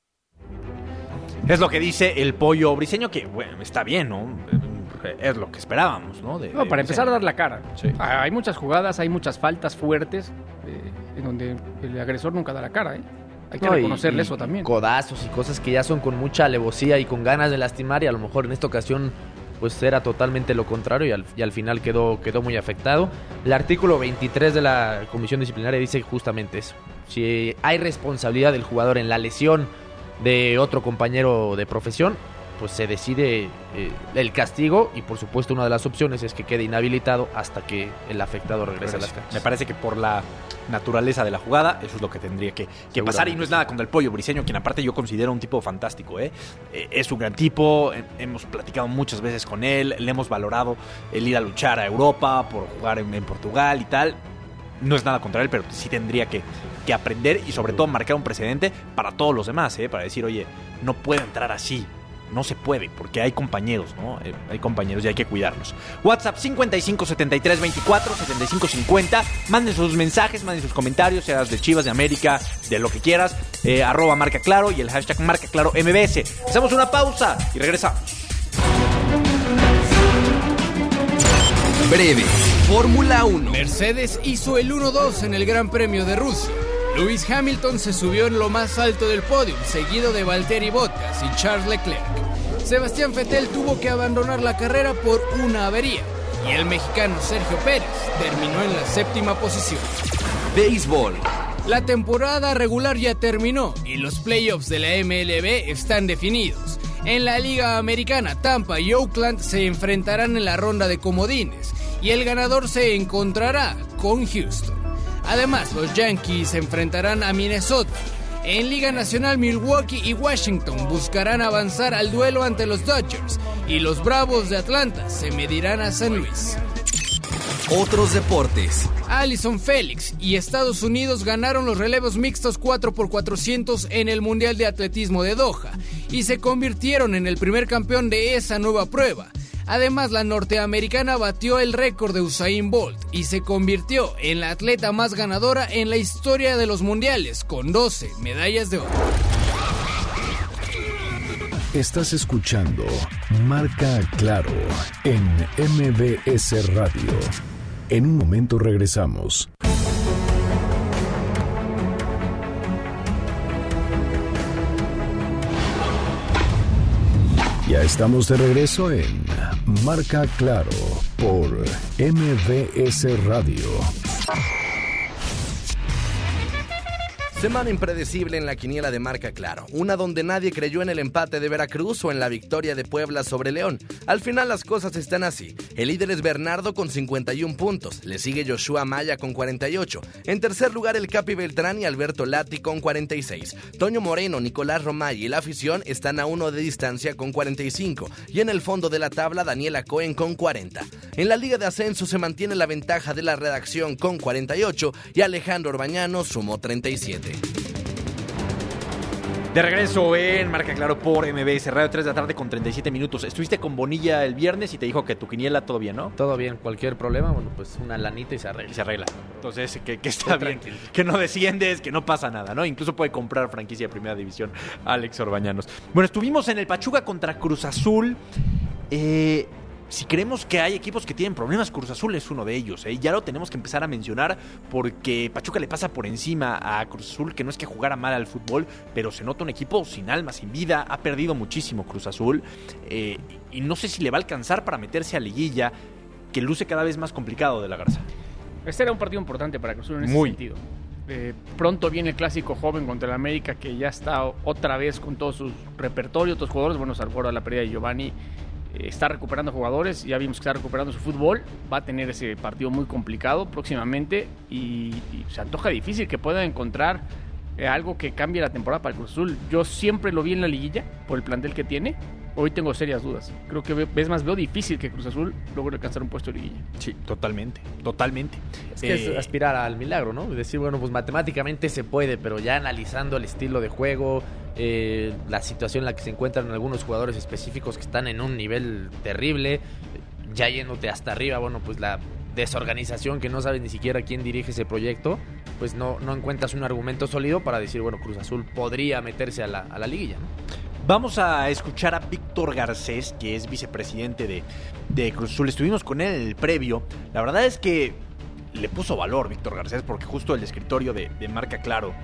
Es lo que dice el Pollo Briseño, que bueno, está bien, ¿no? Es lo que esperábamos, ¿no? De, no, de para empezar a dar la cara. Sí. Hay muchas jugadas, hay muchas faltas fuertes eh, en donde el agresor nunca da la cara, ¿eh? Hay que no, reconocerle y, y eso también. Codazos y cosas que ya son con mucha alevosía y con ganas de lastimar y a lo mejor en esta ocasión pues era totalmente lo contrario y al, y al final quedó, quedó muy afectado. El artículo veintitrés de la Comisión Disciplinaria dice justamente eso. Si hay responsabilidad del jugador en la lesión de otro compañero de profesión, pues se decide eh, el castigo y por supuesto una de las opciones es que quede inhabilitado hasta que el afectado regrese a las canchas. Me parece que por la naturaleza de la jugada eso es lo que tendría que, que pasar y no es nada contra el Pollo Briseño, quien aparte yo considero un tipo fantástico, ¿eh? Eh, es un gran tipo, eh, hemos platicado muchas veces con él, le hemos valorado el ir a luchar a Europa por jugar en, en Portugal y tal. No es nada contra él, pero sí tendría que, que aprender y sobre todo marcar un precedente para todos los demás, ¿eh? Para decir, oye, no puede entrar así. No se puede, porque hay compañeros, ¿no? Eh, hay compañeros y hay que cuidarlos. WhatsApp cincuenta y cinco setenta y tres veinticuatro setenta y cinco cincuenta. Manden sus mensajes, manden sus comentarios, seas de Chivas, de América, de lo que quieras. Eh, arroba Marca Claro y el hashtag Marca Claro M B S. Hacemos una pausa y regresamos. Breve. Fórmula uno. Mercedes hizo el uno dos en el Gran Premio de Rusia. Lewis Hamilton se subió en lo más alto del podio, seguido de Valtteri Bottas y Charles Leclerc. Sebastián Vettel tuvo que abandonar la carrera por una avería y el mexicano Sergio Pérez terminó en la séptima posición. Béisbol. La temporada regular ya terminó y los playoffs de la M L B están definidos. En la Liga Americana, Tampa y Oakland se enfrentarán en la ronda de comodines y el ganador se encontrará con Houston. Además, los Yankees se enfrentarán a Minnesota. En Liga Nacional, Milwaukee y Washington buscarán avanzar al duelo ante los Dodgers y los Bravos de Atlanta se medirán a San Luis. Otros deportes. Allyson Félix y Estados Unidos ganaron los relevos mixtos cuatro por cuatrocientos en el Mundial de Atletismo de Doha y se convirtieron en el primer campeón de esa nueva prueba. Además, la norteamericana batió el récord de Usain Bolt y se convirtió en la atleta más ganadora en la historia de los mundiales, con doce medallas de oro. Estás escuchando Marca Claro en M B S Radio. En un momento regresamos. Ya estamos de regreso en Marca Claro por M V S Radio. Semana impredecible en la quiniela de Marca Claro, una donde nadie creyó en el empate de Veracruz o en la victoria de Puebla sobre León. Al final las cosas están así. El líder es Bernardo con cincuenta y un puntos, le sigue Joshua Maya con cuarenta y ocho. En tercer lugar el Capi Beltrán y Alberto Lati con cuarenta y seis. Toño Moreno, Nicolás Romay y la afición están a uno de distancia con cuarenta y cinco. Y en el fondo de la tabla Daniela Cohen con cuarenta. En la Liga de Ascenso se mantiene la ventaja de la redacción con cuarenta y ocho y Alejandro Orbañano sumó treinta y siete. De regreso en Marca Claro por M V S Radio, tres de la tarde con treinta y siete minutos. Estuviste con Bonilla el viernes y te dijo que tu quiniela todo bien, ¿no? Todo bien, cualquier problema, bueno, pues una lanita y se arregla. Y se arregla. Entonces, que, que está bien, tranquilo. Que no desciendes, que no pasa nada, ¿no? Incluso puede comprar franquicia de primera división Alex Orbañanos. Bueno, estuvimos en el Pachuca contra Cruz Azul. Eh... Si creemos que hay equipos que tienen problemas, Cruz Azul es uno de ellos, ¿eh? Ya lo tenemos que empezar a mencionar porque Pachuca le pasa por encima a Cruz Azul, que no es que jugara mal al fútbol, pero se nota un equipo sin alma, sin vida. Ha perdido muchísimo Cruz Azul eh, y no sé si le va a alcanzar para meterse a liguilla, que luce cada vez más complicado de la Garza. Este era un partido importante para Cruz Azul en ese Muy. sentido. Eh, pronto viene el clásico joven contra el América, que ya está otra vez con todo su repertorio, otros jugadores, bueno, salvo ahora la pérdida de Giovanni. Está recuperando jugadores, ya vimos que está recuperando su fútbol, va a tener ese partido muy complicado próximamente y, y se antoja difícil que pueda encontrar eh, algo que cambie la temporada para el Cruz Azul. Yo siempre lo vi en la liguilla por el plantel que tiene, hoy tengo serias dudas. Creo que es más, veo difícil que Cruz Azul logre alcanzar un puesto de liguilla. Sí, totalmente, totalmente. Es que eh, es aspirar al milagro, ¿no? Decir, bueno, pues matemáticamente se puede, pero ya analizando el estilo de juego, eh, la situación en la que se encuentran algunos jugadores específicos que están en un nivel terrible, ya yéndote hasta arriba, bueno, pues la desorganización, que no sabes ni siquiera quién dirige ese proyecto, pues no, no encuentras un argumento sólido para decir, bueno, Cruz Azul podría meterse a la, a la liguilla, ¿no? Vamos a escuchar a Víctor Garcés, que es vicepresidente de, de Cruz Azul. Estuvimos con él en el previo. La verdad es que le puso valor Víctor Garcés, porque justo el escritorio de, de Marca Claro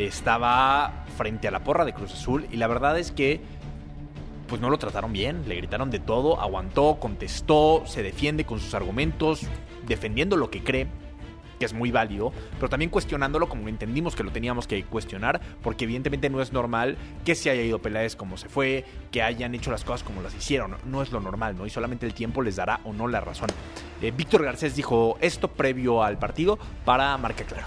estaba frente a la porra de Cruz Azul y la verdad es que pues no lo trataron bien, le gritaron de todo, aguantó, contestó, se defiende con sus argumentos, defendiendo lo que cree, que es muy válido, pero también cuestionándolo como entendimos que lo teníamos que cuestionar, porque evidentemente no es normal que se haya ido Peláez como se fue, que hayan hecho las cosas como las hicieron, no es lo normal, ¿no? Y solamente el tiempo les dará o no la razón. Eh, Víctor Garcés dijo esto previo al partido para Marca Claro.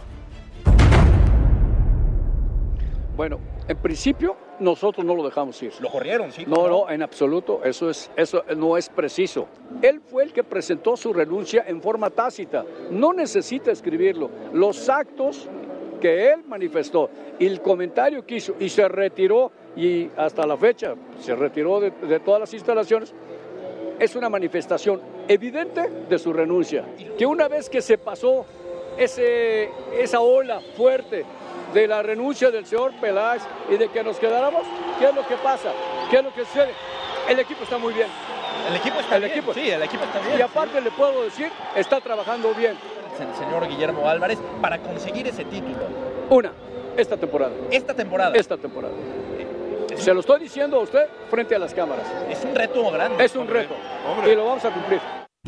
Bueno, en principio nosotros no lo dejamos ir. ¿Lo corrieron, sí? No, no, en absoluto, eso, es, eso no es preciso. Él fue el que presentó su renuncia en forma tácita, no necesita escribirlo. Los actos que él manifestó y el comentario que hizo y se retiró, y hasta la fecha se retiró de, de todas las instalaciones, es una manifestación evidente de su renuncia. Que una vez que se pasó ese, esa ola fuerte de la renuncia del señor Peláez y de que nos quedáramos, ¿qué es lo que pasa? ¿Qué es lo que sucede? El equipo está muy bien. El equipo está el bien, equipo. sí, el equipo está bien. Y aparte sí. Le puedo decir, está trabajando bien. El señor Guillermo Álvarez para conseguir ese título. Una, esta temporada. Esta temporada. Esta temporada. Se lo estoy diciendo a usted frente a las cámaras. Es un reto grande. Es un hombre, reto. Hombre. Y lo vamos a cumplir.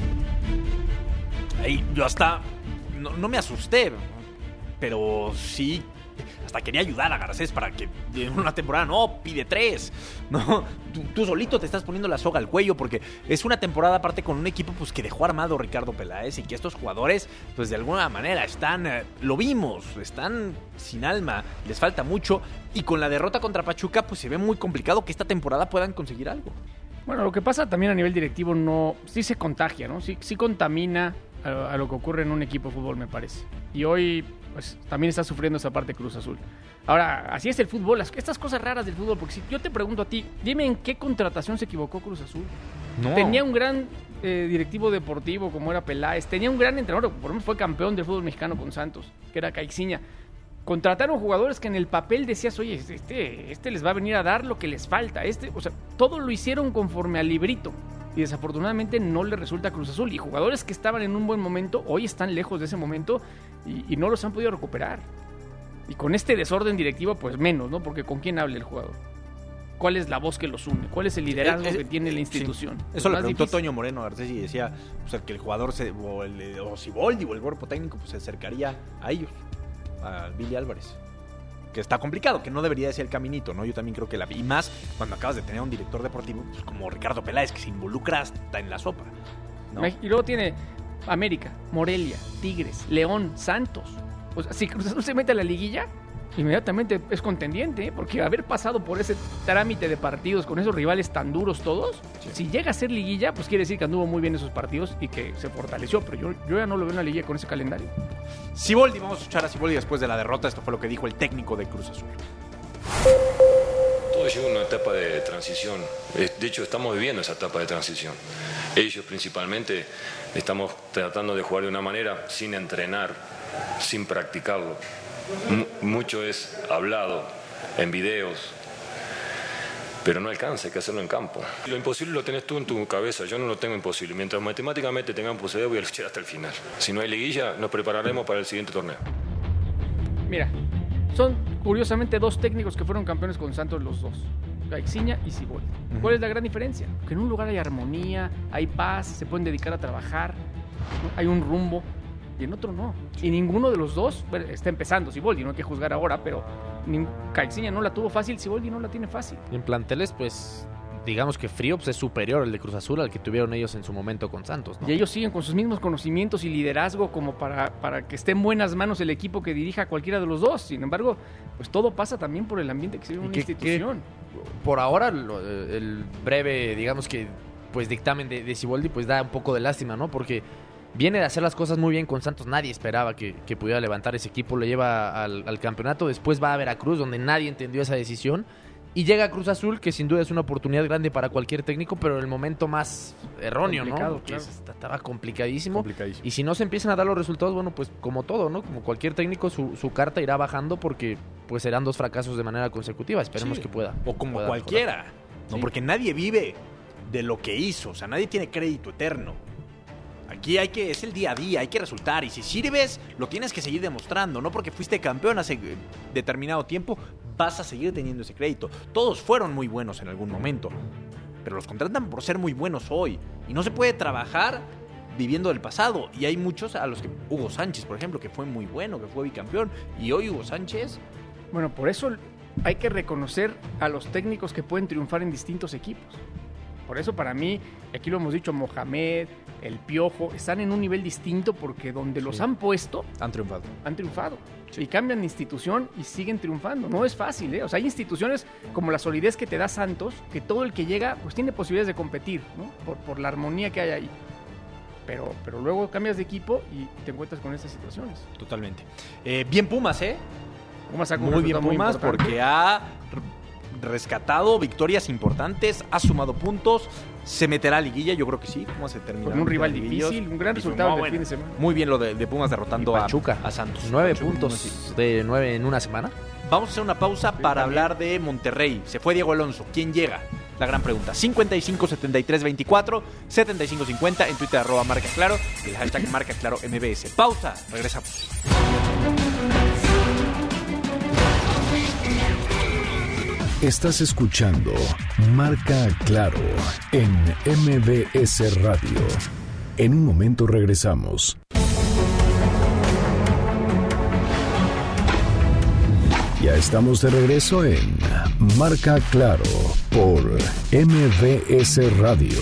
Ay, yo hasta no, no me asusté, pero sí. Hasta quería ayudar a Garcés para que en una temporada no, pide tres. No, tú, tú solito te estás poniendo la soga al cuello porque es una temporada aparte con un equipo pues que dejó armado Ricardo Peláez y que estos jugadores pues de alguna manera están, eh, lo vimos, están sin alma, les falta mucho y con la derrota contra Pachuca pues se ve muy complicado que esta temporada puedan conseguir algo. Bueno, lo que pasa también a nivel directivo no, sí se contagia, ¿no? Sí, sí contamina a, a lo que ocurre en un equipo de fútbol, me parece. Y hoy pues también está sufriendo esa parte Cruz Azul. Ahora, así es el fútbol, las, estas cosas raras del fútbol, porque si yo te pregunto a ti, dime en qué contratación se equivocó Cruz Azul. No. Tenía un gran eh, directivo deportivo como era Peláez, tenía un gran entrenador, por ejemplo fue campeón del fútbol mexicano con Santos, que era Caixinha. Contrataron jugadores que en el papel decías, oye, este, este les va a venir a dar lo que les falta, este, o sea, todo lo hicieron conforme al librito. Y desafortunadamente no le resulta a Cruz Azul. Y jugadores que estaban en un buen momento, hoy están lejos de ese momento y, y no los han podido recuperar. Y con este desorden directivo, pues menos, ¿no? Porque ¿con quién habla el jugador? cuál es la voz que los une, cuál es el liderazgo Eh, eh, que tiene la institución. Sí. Eso lo Más preguntó difícil. Toño Moreno Garcés y decía, o sea, que el jugador se, o, el, o Siboldi o el cuerpo técnico pues, se acercaría a ellos, a Billy Álvarez. Que está complicado, que no debería de ser el caminito, ¿no? Yo también creo que la... Y más cuando acabas de tener a un director deportivo pues, como Ricardo Peláez, que se involucra hasta en la sopa, ¿no? Y luego tiene América, Morelia, Tigres, León, Santos. O sea, si Cruz Azul se mete a la liguilla, inmediatamente es contendiente, ¿eh? Porque haber pasado por ese trámite de partidos con esos rivales tan duros todos, sí. Si llega a ser liguilla, pues quiere decir que anduvo muy bien esos partidos y que se fortaleció, pero yo, yo ya no lo veo en la liguilla con ese calendario. Siboldi, vamos a escuchar a Siboldi después de la derrota. Esto fue lo que dijo el técnico de Cruz Azul. Todo llega a una etapa de transición. De hecho, estamos viviendo esa etapa de transición. Ellos principalmente estamos tratando de jugar de una manera sin entrenar, sin practicarlo. M- mucho es hablado en videos, pero no alcanza, hay que hacerlo en campo. Lo imposible lo tenés tú en tu cabeza, yo no lo tengo imposible. Mientras matemáticamente tengamos posibilidad, voy a luchar hasta el final. Si no hay liguilla, nos prepararemos para el siguiente torneo. Mira, son curiosamente dos técnicos que fueron campeones con Santos los dos, Caixinha y Siboldi. Uh-huh. ¿Cuál es la gran diferencia? Que en un lugar hay armonía, hay paz, se pueden dedicar a trabajar, ¿no? Hay un rumbo, y en otro no. Y ninguno de los dos, bueno, está empezando Siboldi, no hay que juzgar ahora, pero Caixinha no la tuvo fácil, Siboldi no la tiene fácil. Y en planteles, pues, digamos que frío pues, es superior el de Cruz Azul al que tuvieron ellos en su momento con Santos, ¿no? Y ellos siguen con sus mismos conocimientos y liderazgo como para, para que esté en buenas manos el equipo que dirija a cualquiera de los dos. Sin embargo, pues todo pasa también por el ambiente que se vive en una que, institución. Que, por ahora, lo, el breve, digamos que, pues dictamen de, de Siboldi, pues da un poco de lástima, ¿no? Porque viene de hacer las cosas muy bien con Santos. Nadie esperaba que, que pudiera levantar ese equipo. Lo lleva al, al campeonato. Después va a Veracruz, donde nadie entendió esa decisión. Y llega a Cruz Azul, que sin duda es una oportunidad grande para cualquier técnico, pero en el momento más erróneo, ¿no? Claro. Estaba complicadísimo. complicadísimo. Y si no se empiezan a dar los resultados, bueno, pues como todo, ¿no? Como cualquier técnico, su, su carta irá bajando porque pues serán dos fracasos de manera consecutiva. Esperemos sí. que pueda. O como pueda cualquiera, mejorar. ¿no? Sí. Porque nadie vive de lo que hizo. O sea, nadie tiene crédito eterno. Aquí hay que, es el día a día, hay que resultar. Y si sirves, lo tienes que seguir demostrando. No porque fuiste campeón hace determinado tiempo, vas a seguir teniendo ese crédito. Todos fueron muy buenos en algún momento, pero los contratan por ser muy buenos hoy. Y no se puede trabajar viviendo del pasado. Y hay muchos a los que... Hugo Sánchez, por ejemplo, que fue muy bueno, que fue bicampeón. Y hoy Hugo Sánchez... Bueno, por eso hay que reconocer a los técnicos que pueden triunfar en distintos equipos. Por eso para mí, aquí lo hemos dicho, Mohamed, el Piojo, están en un nivel distinto porque donde sí. los han puesto... Han triunfado. Han triunfado. Sí. Y cambian de institución y siguen triunfando. No es fácil, ¿eh? O sea, hay instituciones como la solidez que te da Santos, que todo el que llega pues tiene posibilidades de competir, ¿no? Por, por la armonía que hay ahí. Pero, pero luego cambias de equipo y te encuentras con estas situaciones. Totalmente. Eh, bien Pumas, ¿eh? Pumas ha muy bien Pumas muy porque ha rescatado victorias importantes, ha sumado puntos, se meterá a liguilla, yo creo que sí. ¿Cómo se termina? Con un rival difícil, un gran resultado del fin de semana. Muy bien lo de, de Pumas derrotando a, a Santos. Nueve Pachuca, puntos de nueve en una semana. Vamos a hacer una pausa sí, para también. hablar de Monterrey. Se fue Diego Alonso. ¿Quién llega? La gran pregunta. cincuenta y cinco, setenta y tres, veinticuatro, setenta y cinco, cincuenta. En Twitter, arroba Marca Claro. Y el hashtag Marca Claro M B S. Pausa. Regresamos. Estás escuchando Marca Claro en M B S Radio. En un momento regresamos. Ya estamos de regreso en Marca Claro por M B S Radio.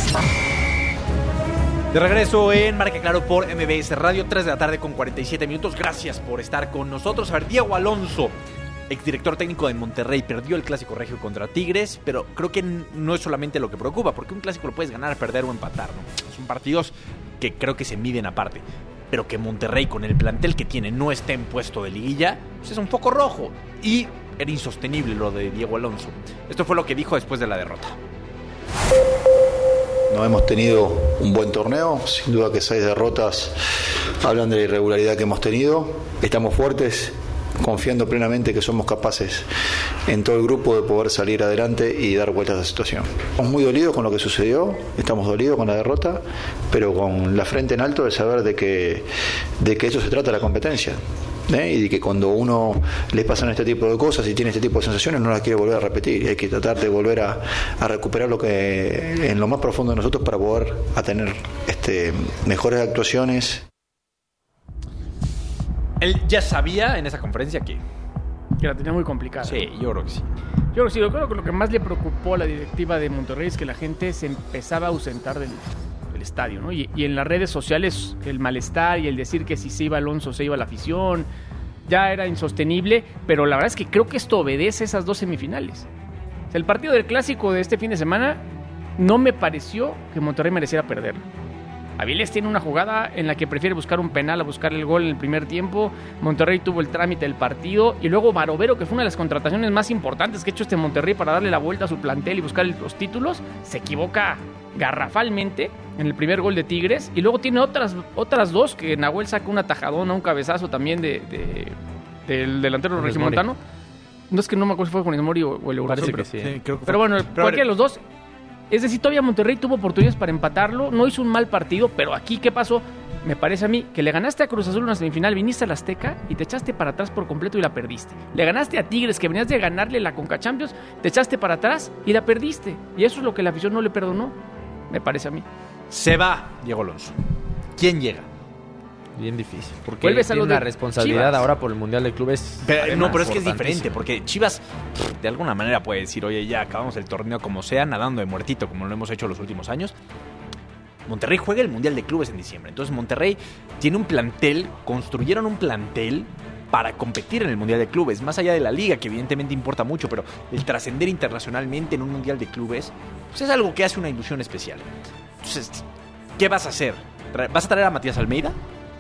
De regreso en Marca Claro por M B S Radio, tres de la tarde con cuarenta y siete minutos. Gracias por estar con nosotros. A ver, Diego Alonso, exdirector técnico de Monterrey, perdió el Clásico Regio contra Tigres, pero creo que no es solamente lo que preocupa, porque un Clásico lo puedes ganar, perder o empatar, ¿no? Son partidos que creo que se miden aparte. Pero que Monterrey, con el plantel que tiene, no esté en puesto de liguilla, pues es un foco rojo. Y era insostenible lo de Diego Alonso. Esto fue lo que dijo después de la derrota. No hemos tenido un buen torneo, sin duda que seis derrotas hablan de la irregularidad que hemos tenido. Estamos fuertes, confiando plenamente que somos capaces en todo el grupo de poder salir adelante y dar vueltas a la situación. Estamos muy dolidos con lo que sucedió, estamos dolidos con la derrota, pero con la frente en alto de saber de que, de que eso se trata la competencia, ¿eh? Y que cuando uno le pasan este tipo de cosas y tiene este tipo de sensaciones no las quiere volver a repetir, y hay que tratar de volver a, a recuperar lo que en lo más profundo de nosotros para poder a tener este, mejores actuaciones. Él ya sabía en esa conferencia que... Que la tenía muy complicada. Sí, yo creo que sí. Yo creo que sí, yo creo que lo que más le preocupó a la directiva de Monterrey es que la gente se empezaba a ausentar del, del estadio, ¿no? Y, y en las redes sociales el malestar y el decir que si se iba Alonso se iba la afición, ya era insostenible, pero la verdad es que creo que esto obedece a esas dos semifinales. O sea, el partido del Clásico de este fin de semana no me pareció que Monterrey mereciera perderlo. Avilés tiene una jugada en la que prefiere buscar un penal a buscar el gol en el primer tiempo. Monterrey tuvo el trámite del partido. Y luego Barovero, que fue una de las contrataciones más importantes que ha hecho este Monterrey para darle la vuelta a su plantel y buscar los títulos, se equivoca garrafalmente en el primer gol de Tigres. Y luego tiene otras, otras dos, que Nahuel saca una tajadona, un cabezazo también de, de, del delantero regimontano. No es que no me acuerdo si fue con Ismori o, o el Europeo. Parece que sí. Sí, creo que pero bueno, pero cualquiera de los dos. Es decir, todavía Monterrey tuvo oportunidades para empatarlo, no hizo un mal partido, pero aquí, ¿qué pasó? Me parece a mí que le ganaste a Cruz Azul en una semifinal, viniste al Azteca y te echaste para atrás por completo y la perdiste. Le ganaste a Tigres, que venías de ganarle la Conca Champions, te echaste para atrás y la perdiste. Y eso es lo que la afición no le perdonó, me parece a mí. Se va Diego Alonso. ¿Quién llega? Bien difícil. Porque Vuelves tiene a lo de una responsabilidad Chivas. ahora por el Mundial de Clubes. Pero, no, pero es que es diferente, porque Chivas de alguna manera puede decir, oye, ya acabamos el torneo como sea, nadando de muertito, como lo hemos hecho los últimos años. Monterrey juega el Mundial de Clubes en diciembre. Entonces Monterrey tiene un plantel, construyeron un plantel para competir en el Mundial de Clubes, más allá de la liga, que evidentemente importa mucho, pero el trascender internacionalmente en un Mundial de Clubes, pues es algo que hace una ilusión especial. Entonces, ¿qué vas a hacer? ¿Vas a traer a Matías Almeida?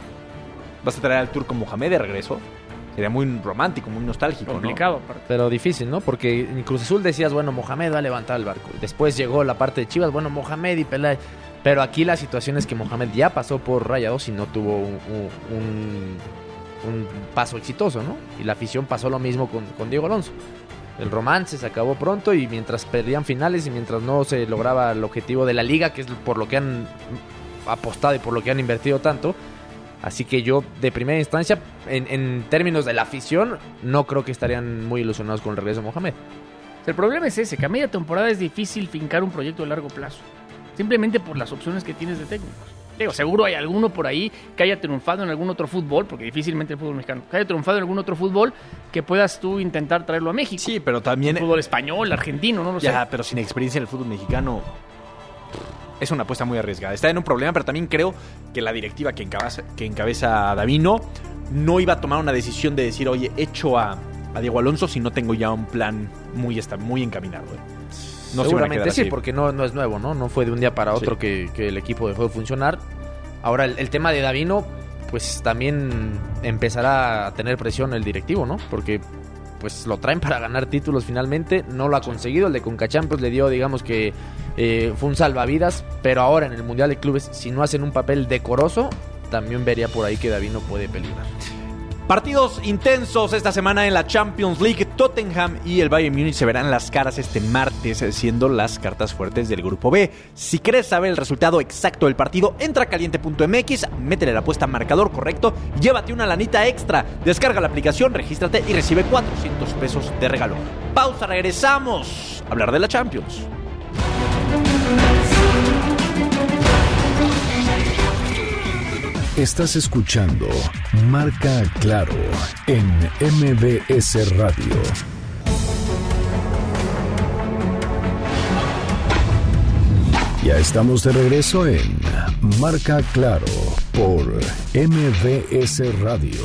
¿Vas a traer al Turco Mohamed de regreso? Sería muy romántico, muy nostálgico, complicado, ¿no? Pero difícil, ¿no? Porque en Cruz Azul decías, bueno, Mohamed va a levantar el barco. Después llegó la parte de Chivas, bueno, Mohamed y Peláez. Pero aquí la situación es que Mohamed ya pasó por Rayados y no tuvo un, un, un paso exitoso, ¿no? Y la afición pasó lo mismo con, con Diego Alonso. El romance se acabó pronto y mientras perdían finales y mientras no se lograba el objetivo de la liga, que es por lo que han apostado y por lo que han invertido tanto. Así que yo, de primera instancia, en, en términos de la afición, no creo que estarían muy ilusionados con el regreso de Mohamed. El problema es ese, que a media temporada es difícil fincar un proyecto de largo plazo. Simplemente por las opciones que tienes de técnicos. Digo, seguro hay alguno por ahí que haya triunfado en algún otro fútbol, porque difícilmente el fútbol mexicano, que haya triunfado en algún otro fútbol que puedas tú intentar traerlo a México. Sí, pero también... El fútbol español, argentino, no lo sé. Ya, pero sin experiencia en el fútbol mexicano... Es una apuesta muy arriesgada. Está en un problema, pero también creo que la directiva que encabeza, que encabeza a Davino no iba a tomar una decisión de decir, oye, echo a, a Diego Alonso si no tengo ya un plan muy, está, muy encaminado. ¿eh? No seguramente sí, porque no, no es nuevo, ¿no? No fue de un día para otro sí. que, que el equipo dejó de funcionar. Ahora, el, el tema de Davino, pues también empezará a tener presión el directivo, ¿no? Porque pues lo traen para ganar títulos finalmente, no lo ha conseguido, el de Conca Champions le dio, digamos que eh, fue un salvavidas, pero ahora en el Mundial de Clubes, si no hacen un papel decoroso, también vería por ahí que Davino puede peligrar. Partidos intensos esta semana en la Champions League. Tottenham y el Bayern Múnich se verán las caras este martes, siendo las cartas fuertes del Grupo B. Si quieres saber el resultado exacto del partido, entra a caliente punto m x, métele la apuesta marcador correcto y llévate una lanita extra. Descarga la aplicación, regístrate y recibe cuatrocientos pesos de regalo. Pausa, regresamos a hablar de la Champions. Estás escuchando Marca Claro en M B S Radio. Ya estamos de regreso en Marca Claro por M B S Radio.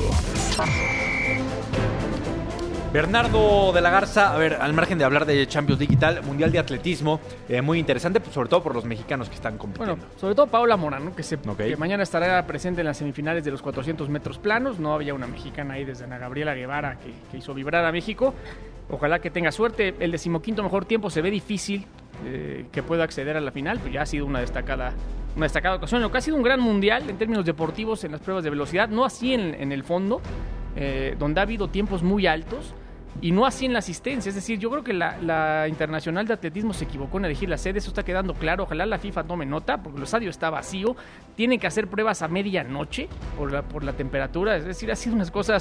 Bernardo de la Garza, a ver, al margen de hablar de Champions League y tal, Mundial de Atletismo, eh, muy interesante, pues, sobre todo por los mexicanos que están compitiendo. Bueno, sobre todo Paola Morán, ¿no? que, se, okay. que mañana estará presente en las semifinales de los cuatrocientos metros planos. No había una mexicana ahí desde Ana Gabriela Guevara que, que hizo vibrar a México. Ojalá que tenga suerte. El decimoquinto mejor tiempo se ve difícil eh, que pueda acceder a la final, pero ya ha sido una destacada una destacada ocasión. Lo que ha sido un gran mundial en términos deportivos en las pruebas de velocidad, no así en, en el fondo, eh, donde ha habido tiempos muy altos. Y no así en la asistencia, es decir, yo creo que la, la Internacional de Atletismo se equivocó en elegir la sede, eso está quedando claro, ojalá la FIFA tome nota, porque el estadio está vacío, tienen que hacer pruebas a medianoche por la, por la temperatura, es decir, ha sido unas cosas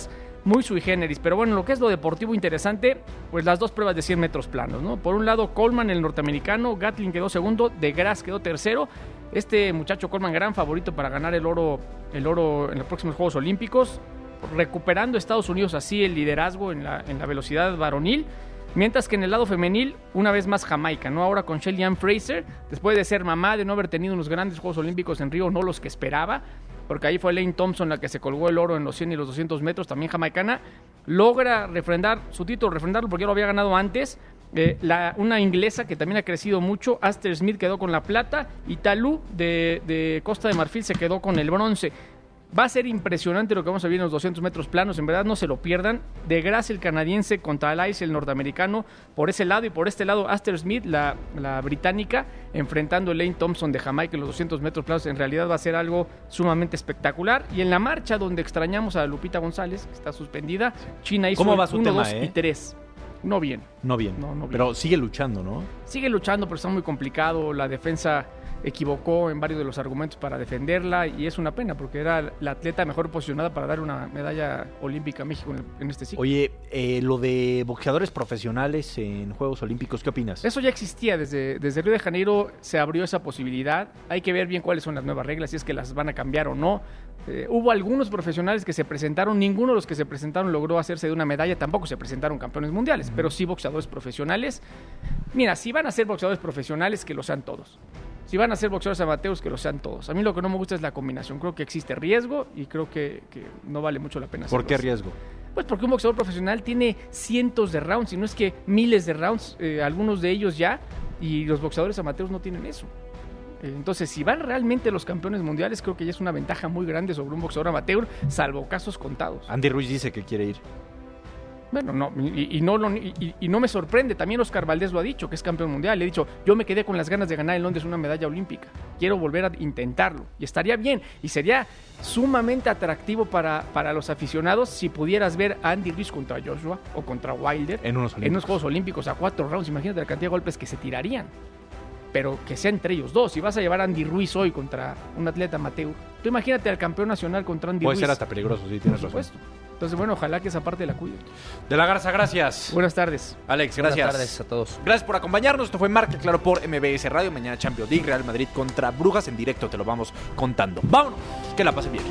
muy sui generis. Pero bueno, lo que es lo deportivo interesante, pues las dos pruebas de cien metros planos, ¿no? Por un lado, Coleman, el norteamericano, Gatlin quedó segundo, De Grasse quedó tercero. Este muchacho Coleman, gran favorito para ganar el oro, el oro en los próximos Juegos Olímpicos, recuperando Estados Unidos así el liderazgo en la, en la velocidad varonil. Mientras que en el lado femenil, una vez más Jamaica, ¿no? Ahora con Shelly Ann Fraser, después de ser mamá, de no haber tenido unos grandes Juegos Olímpicos en Río, no los que esperaba, porque ahí fue Elaine Thompson la que se colgó el oro en los cien y los doscientos metros, también jamaicana, logra refrendar su título, refrendarlo porque ya lo había ganado antes. Eh, la, una inglesa que también ha crecido mucho, Aster Smith quedó con la plata y Talú de, de Costa de Marfil se quedó con el bronce. Va a ser impresionante lo que vamos a ver en los doscientos metros planos, en verdad no se lo pierdan. De Grasse, el canadiense, contra Lyce, el norteamericano, por ese lado, y por este lado Aster Smith, la, la británica, enfrentando a Elaine Thompson de Jamaica en los doscientos metros planos. En realidad va a ser algo sumamente espectacular. Y en la marcha, donde extrañamos a Lupita González, que está suspendida, China hizo ¿Cómo va su uno, tema, dos eh? y tres. No bien. No bien. No, no bien. Pero sigue luchando, ¿no? Sigue luchando, pero está muy complicado. La defensa equivocó en varios de los argumentos para defenderla y es una pena porque era la atleta mejor posicionada para dar una medalla olímpica a México en, el, en este ciclo. Oye, eh, lo de boxeadores profesionales en Juegos Olímpicos, ¿qué opinas? Eso ya existía, desde, desde Río de Janeiro se abrió esa posibilidad. Hay que ver bien cuáles son las nuevas reglas, si es que las van a cambiar o no. Eh, hubo algunos profesionales que se presentaron, ninguno de los que se presentaron logró hacerse de una medalla, tampoco se presentaron campeones mundiales, uh-huh. pero sí boxeadores profesionales. Mira, si van a ser boxeadores profesionales, que lo sean todos. Si van a ser boxeadores amateurs, que lo sean todos. A mí lo que no me gusta es la combinación. Creo que existe riesgo y creo que, que no vale mucho la pena hacerlo. ¿Por qué riesgo? Pues porque un boxeador profesional tiene cientos de rounds, y no es que miles de rounds, eh, algunos de ellos ya, y los boxeadores amateurs no tienen eso. Eh, entonces, si van realmente los campeones mundiales, creo que ya es una ventaja muy grande sobre un boxeador amateur, salvo casos contados. Andy Ruiz dice que quiere ir. Bueno, no, y, y, no lo, y, y no me sorprende, también Oscar Valdés lo ha dicho, que es campeón mundial, le he dicho, yo me quedé con las ganas de ganar en Londres una medalla olímpica, quiero volver a intentarlo, y estaría bien, y sería sumamente atractivo para, para los aficionados si pudieras ver a Andy Ruiz contra Joshua o contra Wilder en unos, en unos Juegos Olímpicos a cuatro rounds, imagínate la cantidad de golpes que se tirarían, pero que sea entre ellos dos. Si vas a llevar a Andy Ruiz hoy contra un atleta amateur, tú imagínate al campeón nacional contra Andy Puede Ruiz. Puede ser hasta peligroso, sí, tienes Por razón. supuesto. Entonces, bueno, ojalá que esa parte la cuiden. De la Garza, gracias. Buenas tardes. Alex, gracias. Buenas tardes a todos. Gracias por acompañarnos. Esto fue Marca Claro por M B S Radio. Mañana Champions League, Real Madrid contra Brujas. En directo te lo vamos contando. Vámonos. Que la pasen bien.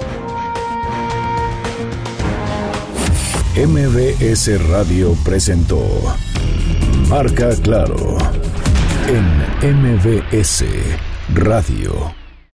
M B S Radio presentó Marca Claro en M B S Radio.